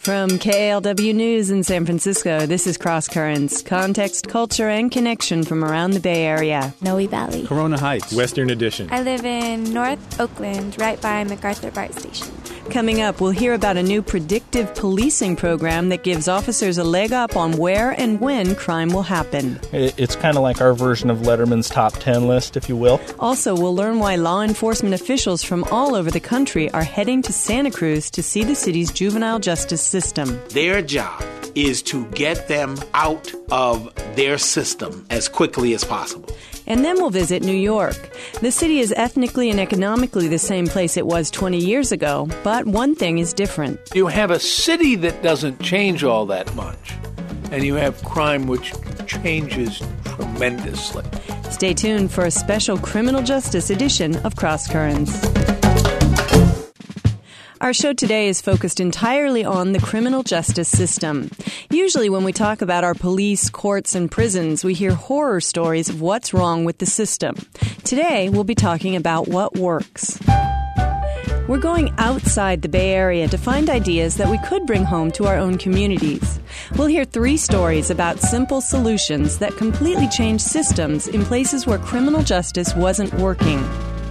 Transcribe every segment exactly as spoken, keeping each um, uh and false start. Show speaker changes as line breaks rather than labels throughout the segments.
From K L W News in San Francisco, this is Cross Currents, context, culture, and connection from around the Bay Area.
Noe Valley.
Corona Heights. Western Addition.
I live in North Oakland, right by MacArthur BART Station.
Coming up, we'll hear about a new predictive policing program that gives officers a leg up on where and when crime will happen.
It's kind of like our version of Letterman's top ten list, if you will.
Also, we'll learn why law enforcement officials from all over the country are heading to Santa Cruz to see the city's juvenile justice system.
Their job is to get them out of their system as quickly as possible.
And then we'll visit New York. The city is ethnically and economically the same place it was twenty years ago, but one thing is different.
You have a city that doesn't change all that much, and you have crime which changes tremendously.
Stay tuned for a special criminal justice edition of Cross Currents. Our show today is focused entirely on the criminal justice system. Usually when we talk about our police, courts, and prisons, we hear horror stories of what's wrong with the system. Today, we'll be talking about what works. We're going outside the Bay Area to find ideas that we could bring home to our own communities. We'll hear three stories about simple solutions that completely change systems in places where criminal justice wasn't working.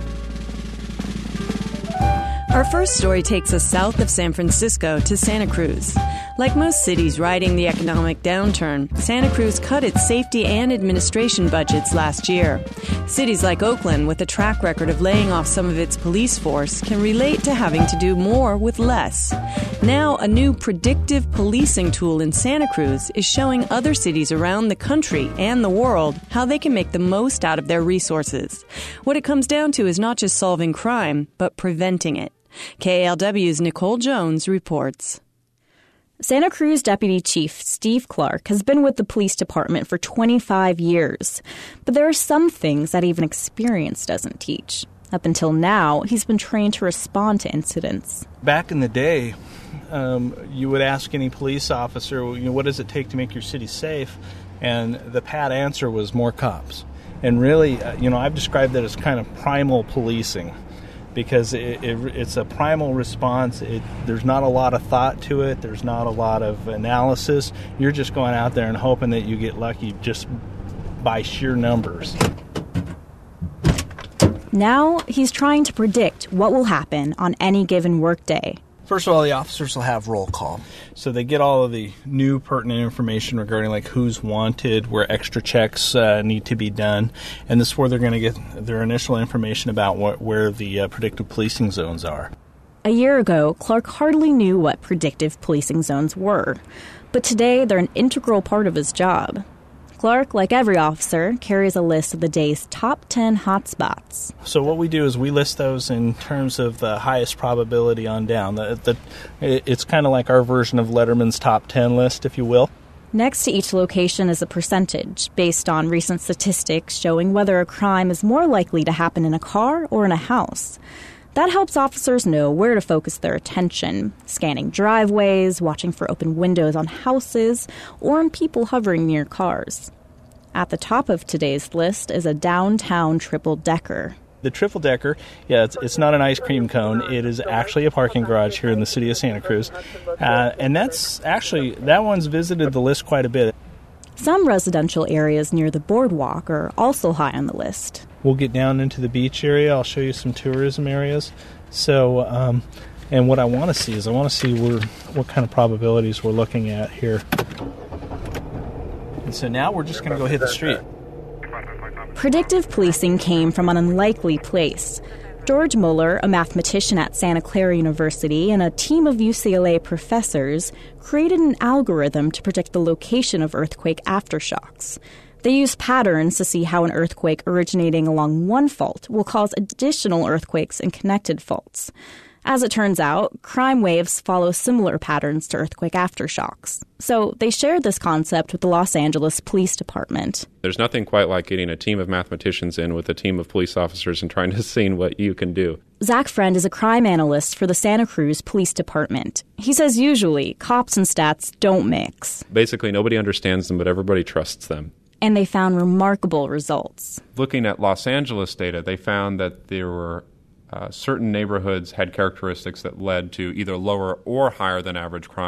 Our first story takes us south of San Francisco to Santa Cruz. Like most cities riding the economic downturn, Santa Cruz cut its safety and administration budgets last year. Cities like Oakland, with a track record of laying off some of its police force, can relate to having to do more with less. Now, a new predictive policing tool in Santa Cruz is showing other cities around the country and the world how they can make the most out of their resources. What it comes down to is not just solving crime, but preventing it. K L W's Nicole Jones reports.
Santa Cruz Deputy Chief Steve Clark has been with the police department for twenty-five years, but there are some things that even experience doesn't teach. Up until now, he's been trained to respond to incidents.
Back in the day, um, you would ask any police officer, you know, what does it take to make your city safe? And the pat answer was more cops. And really, uh, you know, I've described that as kind of primal policing, because it, it, it's a primal response. It, there's not a lot of thought to it. There's not a lot of analysis. You're just going out there and hoping that you get lucky just by sheer numbers.
Now he's trying to predict what will happen on any given workday.
First of all, the officers will have roll call. So they get all of the new pertinent information regarding like who's wanted, where extra checks uh, need to be done. And this is where they're going to get their initial information about what, where the uh, predictive policing zones are.
A year ago, Clark hardly knew what predictive policing zones were. But today, they're an integral part of his job. Clark, like every officer, carries a list of the day's top ten hotspots.
So what we do is we list those in terms of the highest probability on down. The, the, it's kind of like our version of Letterman's top ten list, if you will.
Next to each location is a percentage based on recent statistics showing whether a crime is more likely to happen in a car or in a house. That helps officers know where to focus their attention, scanning driveways, watching for open windows on houses, or on people hovering near cars. At the top of today's list is a downtown triple-decker.
The triple-decker, yeah, it's, it's not an ice cream cone. It is actually a parking garage here in the city of Santa Cruz. Uh, and that's actually, that one's visited the list quite a bit.
Some residential areas near the boardwalk are also high on the list.
We'll get down into the beach area. I'll show you some tourism areas. So, um, and what I want to see is I want to see where, what kind of probabilities we're looking at here. And so now we're just going to go hit the street.
Predictive policing came from an unlikely place. George Mueller, a mathematician at Santa Clara University, and a team of U C L A professors created an algorithm to predict the location of earthquake aftershocks. They use patterns to see how an earthquake originating along one fault will cause additional earthquakes in connected faults. As it turns out, crime waves follow similar patterns to earthquake aftershocks. So they shared this concept with the Los Angeles Police Department.
There's nothing quite like getting a team of mathematicians in with a team of police officers and trying to see what you can do.
Zach Friend is a crime analyst for the Santa Cruz Police Department. He says usually cops and stats don't mix.
Basically, nobody understands them, but everybody trusts them.
And they found remarkable results.
Looking at Los Angeles data, they found that there were uh, certain neighborhoods had characteristics that led to either lower or higher than average crime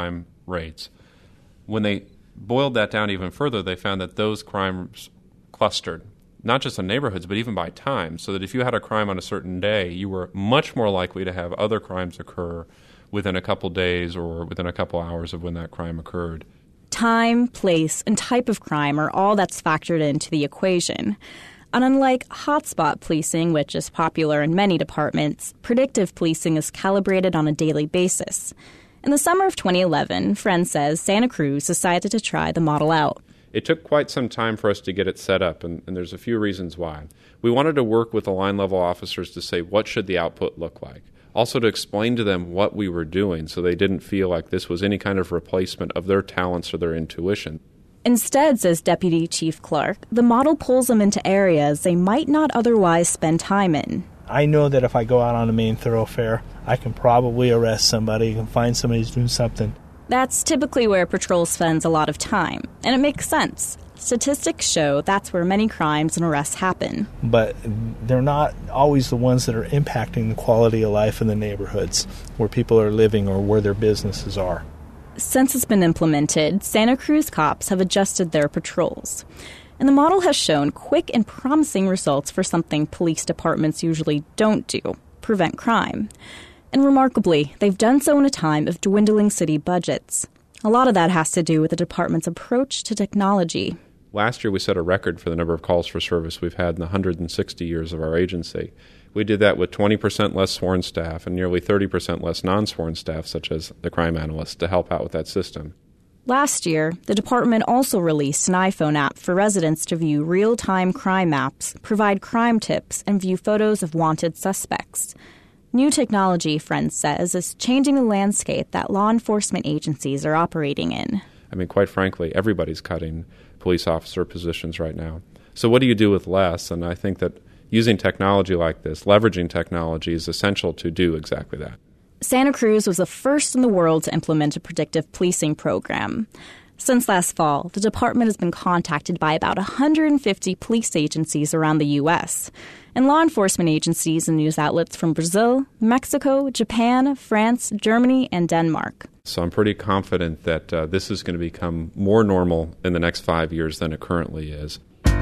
rates. When they boiled that down even further, they found that those crimes clustered, not just in neighborhoods, but even by time, so that if you had a crime on a certain day, you were much more likely to have other crimes occur within a couple days or within a couple hours of when that crime occurred.
Time, place, and type of crime are all that's factored into the equation. And unlike hotspot policing, which is popular in many departments, predictive policing is calibrated on a daily basis. In the summer of twenty eleven, Friend says Santa Cruz decided to try the model out.
It took quite some time for us to get it set up, and, and there's a few reasons why. We wanted to work with the line-level officers to say what should the output look like. Also to explain to them what we were doing so they didn't feel like this was any kind of replacement of their talents or their intuition.
Instead, says Deputy Chief Clark, the model pulls them into areas they might not otherwise spend time in.
I know that if I go out on a main thoroughfare, I can probably arrest somebody and find somebody who's doing something.
That's typically where patrol spends a lot of time, and it makes sense. Statistics show that's where many crimes and arrests happen.
But they're not always the ones that are impacting the quality of life in the neighborhoods where people are living or where their businesses are.
Since it's been implemented, Santa Cruz cops have adjusted their patrols. And the model has shown quick and promising results for something police departments usually don't do, prevent crime. And remarkably, they've done so in a time of dwindling city budgets. A lot of that has to do with the department's approach to technology.
Last year, we set a record for the number of calls for service we've had in the one hundred sixty years of our agency. We did that with twenty percent less sworn staff and nearly thirty percent less non-sworn staff, such as the crime analysts, to help out with that system.
Last year, the department also released an iPhone app for residents to view real-time crime maps, provide crime tips, and view photos of wanted suspects. New technology, Friend says, is changing the landscape that law enforcement agencies are operating in.
I mean, quite frankly, everybody's cutting police officer positions right now. So what do you do with less? And I think that using technology like this, leveraging technology, is essential to do exactly that.
Santa Cruz was the first in the world to implement a predictive policing program. Since last fall, the department has been contacted by about one hundred fifty police agencies around the U S and law enforcement agencies and news outlets from Brazil, Mexico, Japan, France, Germany, and Denmark.
So I'm pretty confident that uh, this is going to become more normal in the next five years than it currently is.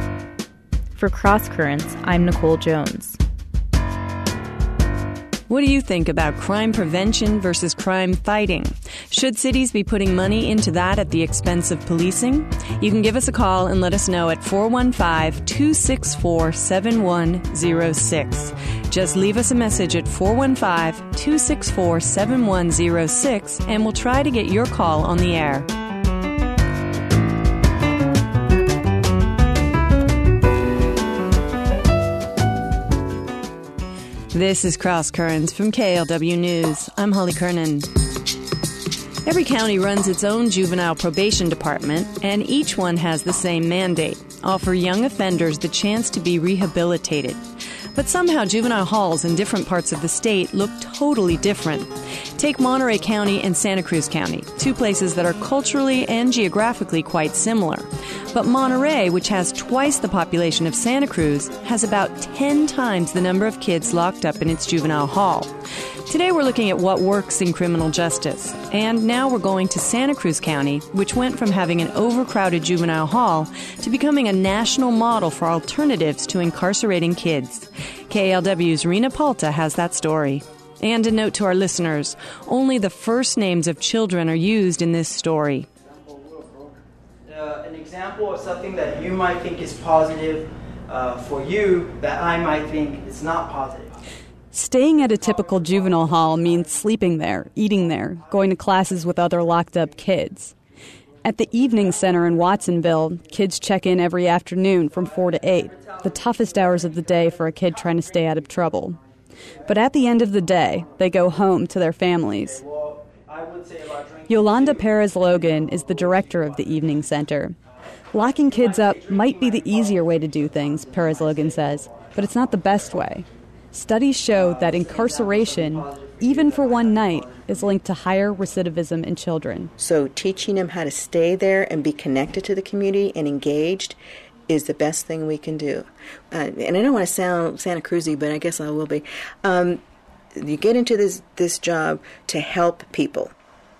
For Cross Currents, I'm Nicole Jones.
What do you think about crime prevention versus crime fighting? Should cities be putting money into that at the expense of policing? You can give us a call and let us know at four one five, two six four, seven one zero six. Just leave us a message at four one five, two six four, seven one zero six and we'll try to get your call on the air. This is Cross Currents from K L W News. I'm Holly Kernan. Every county runs its own juvenile probation department, and each one has the same mandate: offer young offenders the chance to be rehabilitated. But somehow juvenile halls in different parts of the state look totally different. Take Monterey County and Santa Cruz County, two places that are culturally and geographically quite similar. But Monterey, which has twice the population of Santa Cruz, has about ten times the number of kids locked up in its juvenile hall. Today we're looking at what works in criminal justice. And now we're going to Santa Cruz County, which went from having an overcrowded juvenile hall to becoming a national model for alternatives to incarcerating kids. K L W's Rena Palta has that story. And a note to our listeners, only the first names of children are used in this story.
Uh, an example of something that you might think is positive uh, for you that I might think is not positive.
Staying at a typical juvenile hall means sleeping there, eating there, going to classes with other locked-up kids. At the Evening Center in Watsonville, kids check in every afternoon from four to eight, the toughest hours of the day for a kid trying to stay out of trouble. But at the end of the day, they go home to their families. Yolanda Perez-Logan is the director of the Evening Center. Locking kids up might be the easier way to do things, Perez-Logan says, but it's not the best way. Studies show that incarceration, even for one night, is linked to higher recidivism in children.
So teaching them how to stay there and be connected to the community and engaged is the best thing we can do. Uh, and I don't want to sound Santa Cruz-y, but I guess I will be. Um, you get into this, this job to help people.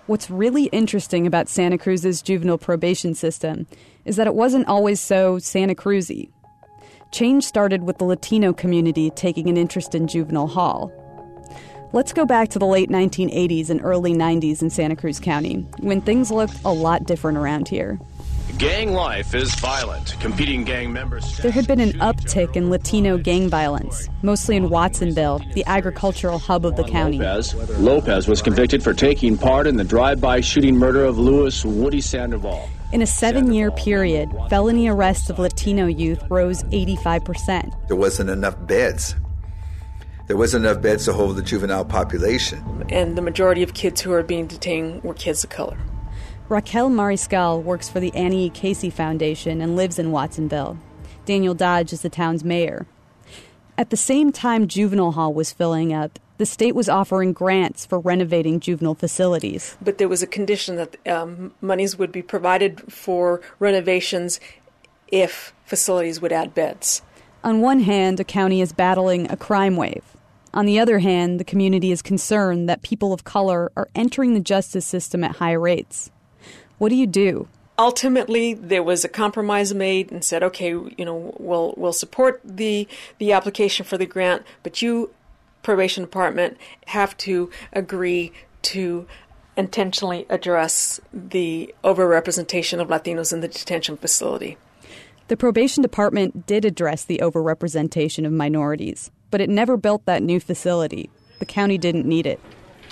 What's really interesting about Santa Cruz's juvenile probation system is that it wasn't always so Santa Cruz-y. Change started with the Latino community taking an interest in juvenile hall. Let's go back to the late nineteen eighties and early nineties in Santa Cruz County, when things looked a lot different around here.
Gang life is violent. Competing gang members...
There had been an uptick in Latino gang violence, mostly in Watsonville, the agricultural hub of the county.
Lopez, Lopez was convicted for taking part in the drive-by shooting murder of Louis Woody Sandoval.
In a seven-year period, felony arrests of Latino youth rose eighty-five percent.
There wasn't enough beds. There wasn't enough beds to hold the juvenile population.
And the majority of kids who are being detained were kids of color.
Raquel Mariscal works for the Annie E. Casey Foundation and lives in Watsonville. Daniel Dodge is the town's mayor. At the same time juvenile hall was filling up, the state was offering grants for renovating juvenile facilities.
But there was a condition that um, monies would be provided for renovations if facilities would add beds.
On one hand, the county is battling a crime wave. On the other hand, the community is concerned that people of color are entering the justice system at high rates. What do you do?
Ultimately, there was a compromise made and said, okay, you know, we'll we'll support the the application for the grant, but you, probation department, have to agree to intentionally address the overrepresentation of Latinos in the detention facility.
The probation department did address the overrepresentation of minorities, but it never built that new facility. The county didn't need it.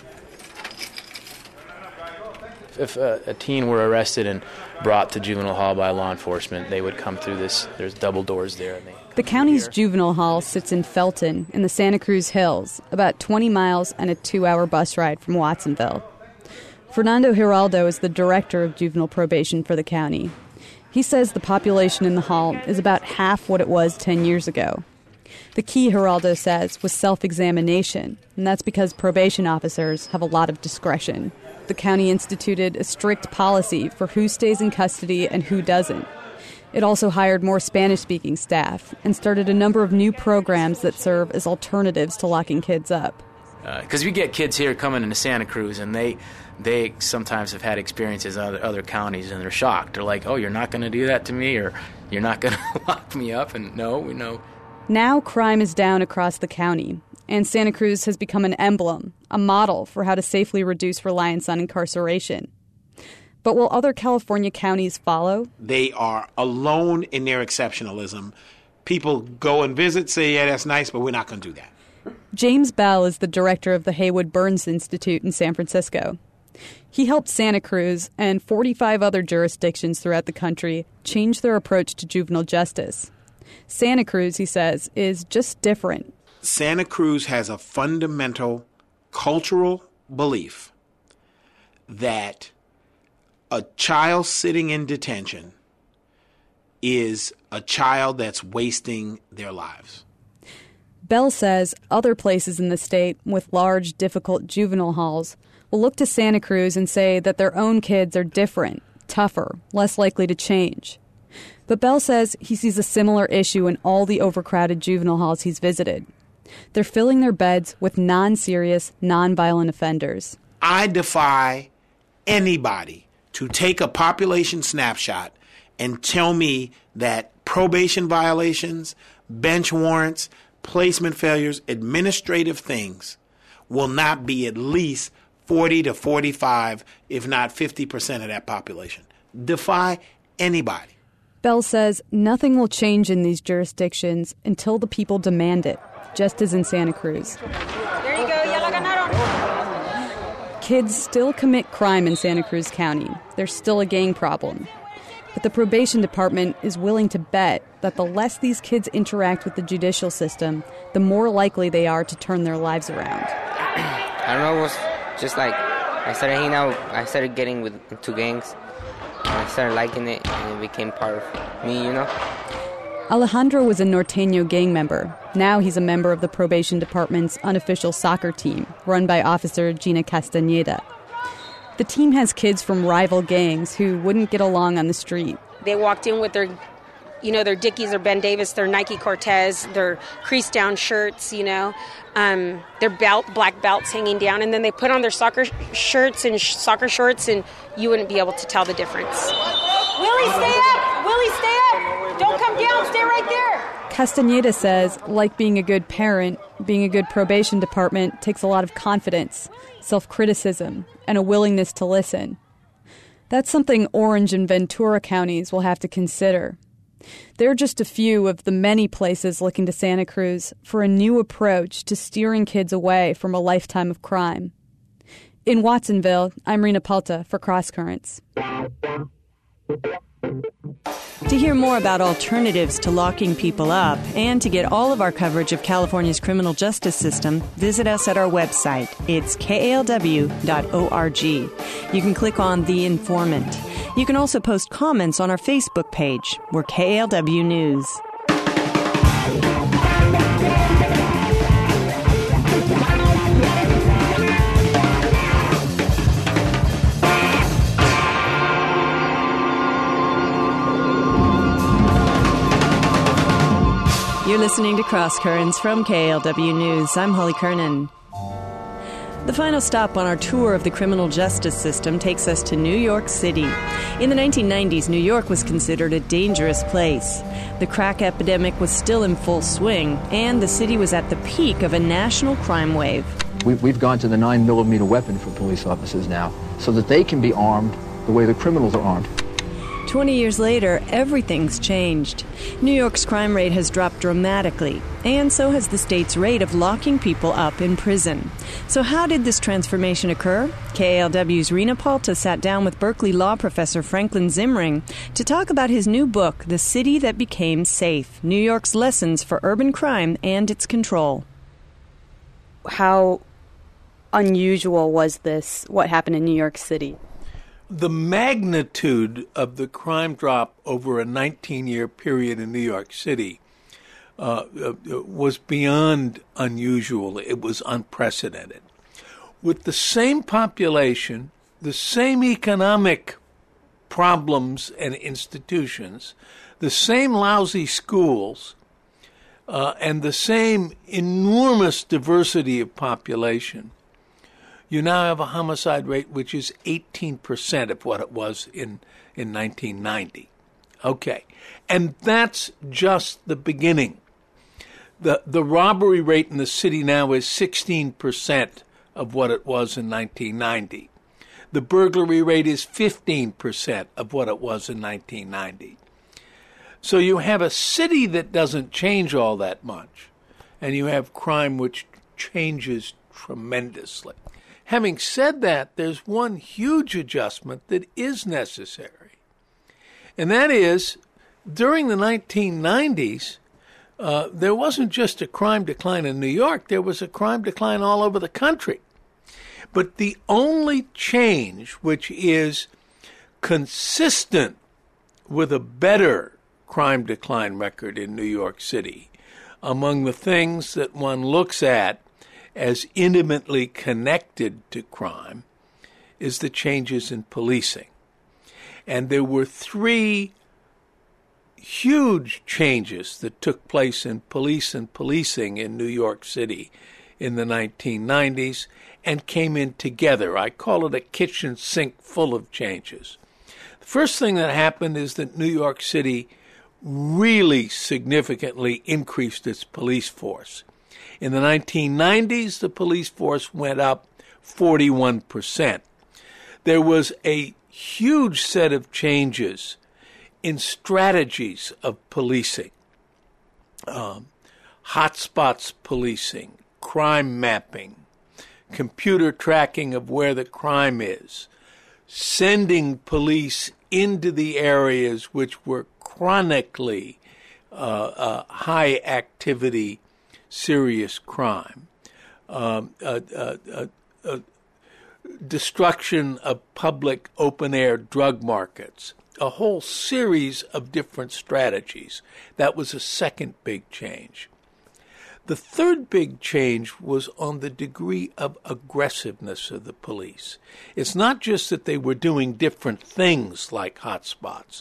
If a, a teen were arrested and brought to juvenile hall by law enforcement, they would come through this. There's double doors there. And they
the county's juvenile hall sits in Felton in the Santa Cruz Hills, about twenty miles and a two-hour bus ride from Watsonville. Fernando Giraldo is the director of juvenile probation for the county. He says the population in the hall is about half what it was ten years ago. The key, Giraldo says, was self-examination, and that's because probation officers have a lot of discretion. The county instituted a strict policy for who stays in custody and who doesn't. It also hired more Spanish-speaking staff and started a number of new programs that serve as alternatives to locking kids up.
Because uh, we get kids here coming into Santa Cruz, and they they sometimes have had experiences in other, other counties, and they're shocked. They're like, oh, you're not going to do that to me, or you're not going to lock me up, and no, we know.
Now crime is down across the county, and Santa Cruz has become an emblem, a model for how to safely reduce reliance on incarceration. But will other California counties follow?
They are alone in their exceptionalism. People go and visit, say, yeah, that's nice, but we're not going to do that.
James Bell is the director of the Haywood Burns Institute in San Francisco. He helped Santa Cruz and forty-five other jurisdictions throughout the country change their approach to juvenile justice. Santa Cruz, he says, is just different.
Santa Cruz has a fundamental cultural belief that a child sitting in detention is a child that's wasting their lives.
Bell says other places in the state with large, difficult juvenile halls will look to Santa Cruz and say that their own kids are different, tougher, less likely to change. But Bell says he sees a similar issue in all the overcrowded juvenile halls he's visited. They're filling their beds with non-serious, non-violent offenders.
I defy anybody to take a population snapshot and tell me that probation violations, bench warrants, placement failures, administrative things will not be at least forty to forty-five, if not fifty percent of that population. Defy anybody.
Bell says nothing will change in these jurisdictions until the people demand it, just as in Santa Cruz.
There you go, ya la ganaron.
Kids still commit crime in Santa Cruz County. There's still a gang problem. But the probation department is willing to bet that the less these kids interact with the judicial system, the more likely they are to turn their lives around.
I don't know, it was just like I started hanging out, I started getting with two gangs. I started liking it, and it became part of me, you know?
Alejandro was a Norteño gang member. Now he's a member of the probation department's unofficial soccer team, run by Officer Gina Castañeda. The team has kids from rival gangs who wouldn't get along on the street.
They walked in with their
you know, their Dickies, their Ben Davis, their Nike Cortez, their creased down shirts, you know, um, their belt, black belts hanging down, and then they put on their soccer sh- shirts and sh- soccer shorts, and you wouldn't be able to tell the difference.
Willie, stay up! Willie, stay up! Don't come down, stay right there!
Castañeda says, like being a good parent, being a good probation department takes a lot of confidence, self-criticism, and a willingness to listen. That's something Orange and Ventura counties will have to consider. They're just a few of the many places looking to Santa Cruz for a new approach to steering kids away from a lifetime of crime. In Watsonville, I'm Rena Palta for Cross Currents.
To hear more about alternatives to locking people up and to get all of our coverage of California's criminal justice system, visit us at our website. It's K A L W dot org. You can click on The Informant. You can also post comments on our Facebook page. We're K A L W News. You're listening to Cross Currents from K A L W News. I'm Holly Kernan. The final stop on our tour of the criminal justice system takes us to New York City. In the nineteen nineties, New York was considered a dangerous place. The crack epidemic was still in full swing, and the city was at the peak of a national crime wave.
We've gone to the nine millimeter weapon for police officers now, so that they can be armed the way the criminals are armed.
Twenty years later, everything's changed. New York's crime rate has dropped dramatically, and so has the state's rate of locking people up in prison. So how did this transformation occur? K A L W's Rena Palta sat down with Berkeley law professor Franklin Zimring to talk about his new book, The City That Became Safe, New York's Lessons for Urban Crime and Its Control.
How unusual was this, what happened in New York City?
The magnitude of the crime drop over a nineteen-year period in New York City uh, uh, was beyond unusual. It was unprecedented. With the same population, the same economic problems and institutions, the same lousy schools, uh, and the same enormous diversity of population, you now have a homicide rate which is eighteen percent of what it was in, in nineteen ninety. Okay. And that's just the beginning. The the robbery rate in the city now is sixteen percent of what it was in nineteen ninety. The burglary rate is fifteen percent of what it was in nineteen ninety. So you have a city that doesn't change all that much, and you have crime which changes tremendously. Having said that, there's one huge adjustment that is necessary, and that is, during the nineteen nineties, uh, there wasn't just a crime decline in New York, there was a crime decline all over the country. But the only change which is consistent with a better crime decline record in New York City, among the things that one looks at as intimately connected to crime, is the changes in policing. And there were three huge changes that took place in police and policing in New York City in the nineteen nineties and came in together. I call it a kitchen sink full of changes. The first thing that happened is that New York City really significantly increased its police force. In the nineteen nineties, the police force went up forty-one percent. There was a huge set of changes in strategies of policing, um, hotspots policing, crime mapping, computer tracking of where the crime is, sending police into the areas which were chronically uh, uh, high activity serious crime, um, uh, uh, uh, uh, destruction of public open-air drug markets, a whole series of different strategies. That was a second big change. The third big change was on the degree of aggressiveness of the police. It's not just that they were doing different things like hotspots,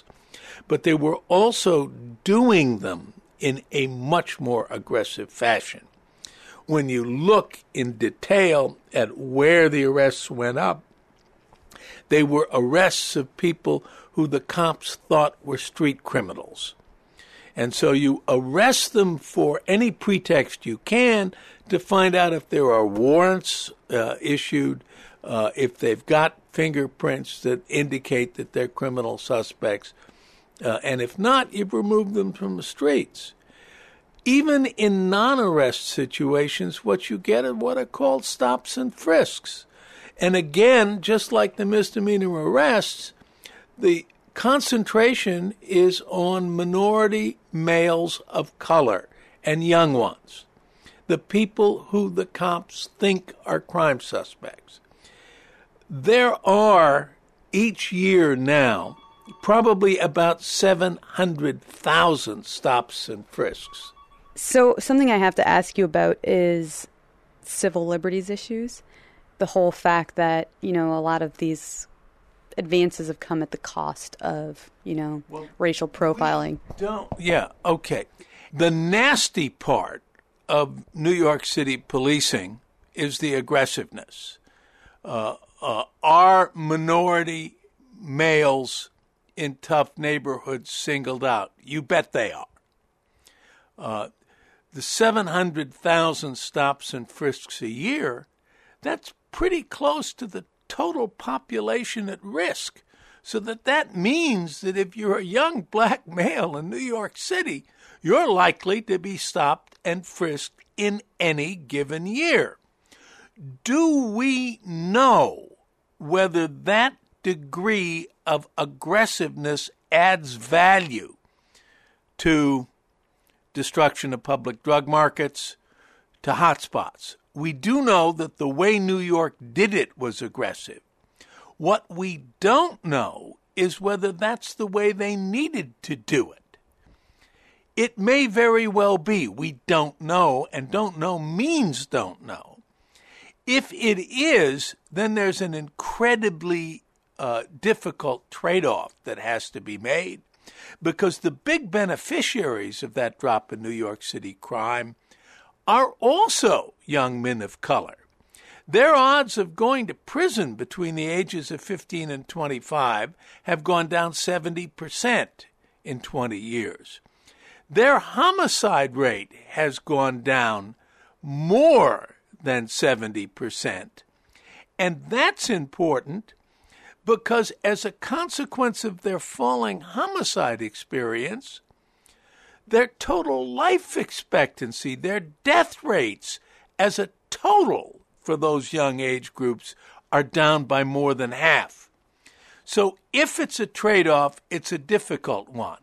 but they were also doing them in a much more aggressive fashion. When you look in detail at where the arrests went up, they were arrests of people who the cops thought were street criminals. And so you arrest them for any pretext you can to find out if there are warrants uh, issued, uh, if they've got fingerprints that indicate that they're criminal suspects. Uh, and if not, you've removed them from the streets. Even in non-arrest situations, what you get are what are called stops and frisks. And again, just like the misdemeanor arrests, the concentration is on minority males of color and young ones, the people who the cops think are crime suspects. There are, each year now, probably about seven hundred thousand stops and frisks.
So something I have to ask you about is civil liberties issues. The whole fact that, you know, a lot of these advances have come at the cost of, you know, well, racial profiling.
Don't, yeah, okay. The nasty part of New York City policing is the aggressiveness. Uh, uh, are minority males in tough neighborhoods singled out? You bet they are. Uh, the seven hundred thousand stops and frisks a year, that's pretty close to the total population at risk. So that that means that if you're a young black male in New York City, you're likely to be stopped and frisked in any given year. Do we know whether that degree of aggressiveness adds value to destruction of public drug markets, to hotspots? We do know that the way New York did it was aggressive. What we don't know is whether that's the way they needed to do it. It may very well be. We don't know, and don't know means don't know. If it is, then there's an incredibly uh, difficult trade-off that has to be made, because the big beneficiaries of that drop in New York City crime are also young men of color. Their odds of going to prison between the ages of fifteen and twenty-five have gone down seventy percent in twenty years. Their homicide rate has gone down more than seventy percent. And that's important because as a consequence of their falling homicide experience, their total life expectancy, their death rates as a total for those young age groups are down by more than half. So if it's a trade-off, it's a difficult one.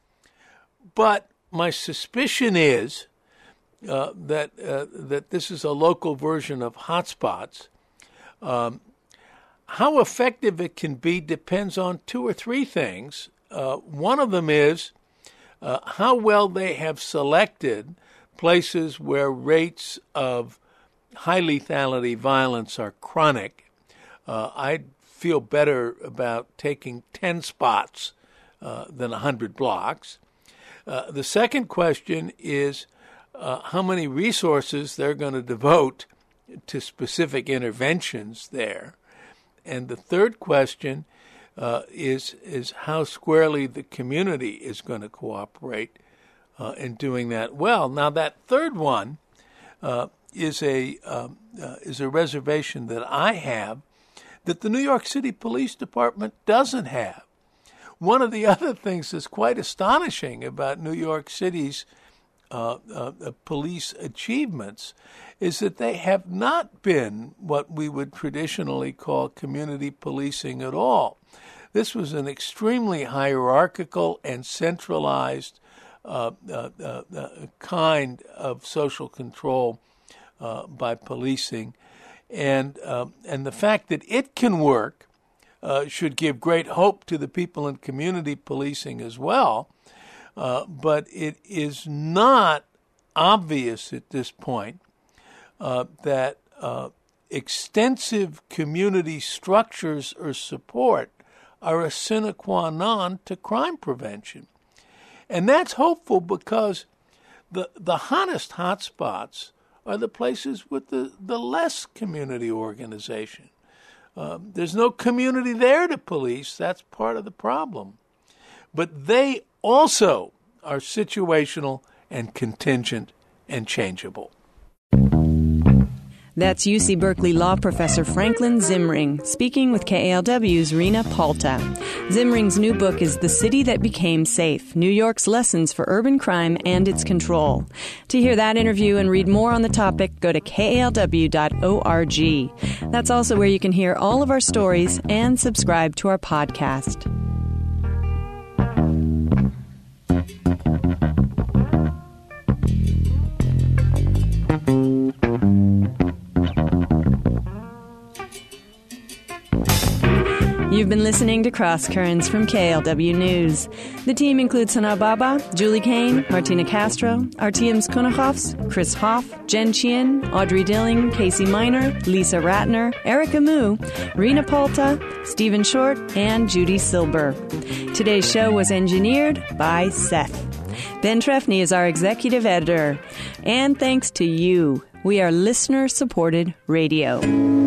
But my suspicion is uh, that uh, that this is a local version of hotspots. Um, how effective it can be depends on two or three things. Uh, one of them is uh, how well they have selected places where rates of high lethality violence are chronic. Uh, I'd feel better about taking ten spots uh, than one hundred blocks. Uh, the second question is uh, how many resources they're going to devote to specific interventions there. And the third question uh, is is how squarely the community is going to cooperate uh, in doing that well. Now, that third one uh, is a um, uh, is a reservation that I have that the New York City Police Department doesn't have. One of the other things that's quite astonishing about New York City's uh, uh, police achievements is that they have not been what we would traditionally call community policing at all. This was an extremely hierarchical and centralized uh, uh, uh, uh, kind of social control uh, by policing. And, uh, and the fact that it can work Uh, should give great hope to the people in community policing as well. Uh, but it is not obvious at this point uh, that uh, extensive community structures or support are a sine qua non to crime prevention. And that's hopeful because the, the hottest hotspots are the places with the, the less community organization. Um, there's no community there to police. That's part of the problem. But they also are situational and contingent and changeable.
That's U C Berkeley law professor Franklin Zimring speaking with K A L W's Rena Palta. Zimring's new book is The City That Became Safe, New York's Lessons for Urban Crime and Its Control. To hear that interview and read more on the topic, go to K A L W dot org. That's also where you can hear all of our stories and subscribe to our podcast. You've been listening to Cross Currents from K L W News. The team includes Sana Baba, Julie Kane, Martina Castro, Artyom Konachofs, Chris Hoff, Jen Chien, Audrey Dilling, Casey Miner, Lisa Ratner, Erica Moo, Rena Palta, Stephen Short, and Judy Silber. Today's show was engineered by Seth. Ben Trefny is our executive editor. And thanks to you, we are listener-supported radio.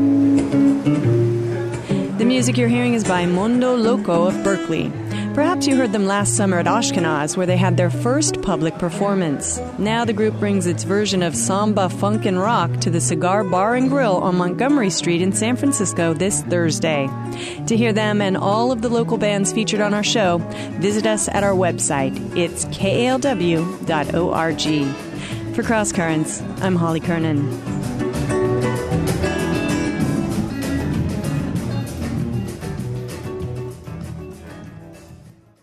The music you're hearing is by Mondo Loco of Berkeley. Perhaps you heard them last summer at Ashkenaz, where they had their first public performance. Now the group brings its version of samba, funk, and rock to the Cigar Bar and Grill on Montgomery Street in San Francisco this Thursday. To hear them and all of the local bands featured on our show, visit us at our website. It's K A L W dot org. For Cross Currents, I'm Holly Kernan.